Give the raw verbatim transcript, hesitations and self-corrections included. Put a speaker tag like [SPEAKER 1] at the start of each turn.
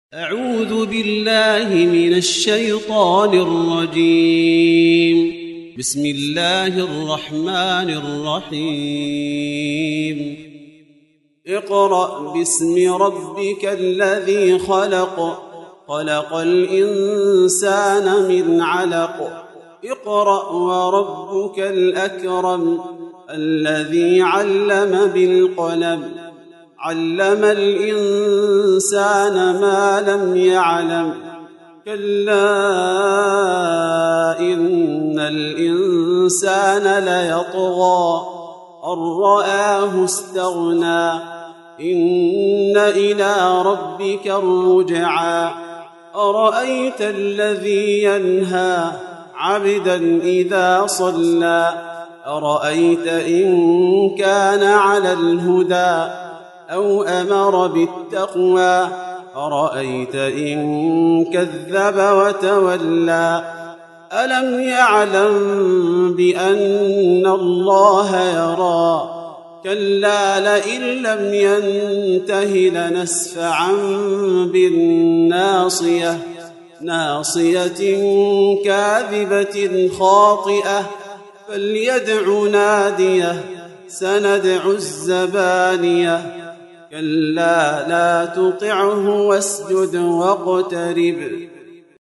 [SPEAKER 1] أعوذ بالله من الشيطان الرجيم. بسم الله الرحمن الرحيم. اقرأ باسم ربك الذي خلق خلق الإنسان من علق اقرأ وربك الأكرم الذي علم بالقلم علم الإنسان ما لم يعلم كلا إن الإنسان ليطغى أن رآه استغنى إن إلى ربك الرجعى أرأيت الذي ينهى عبدا إذا صلى أرأيت إن كان على الهدى أو أمر بالتقوى أرأيت إن كذب وتولى ألم يعلم بأن الله يرى كلا لئن لم ينته لنسفعا بالناصية ناصية كاذبة خاطئة فليدع ناديه سندع الزبانية كلا لا تطعه واسجد واقترب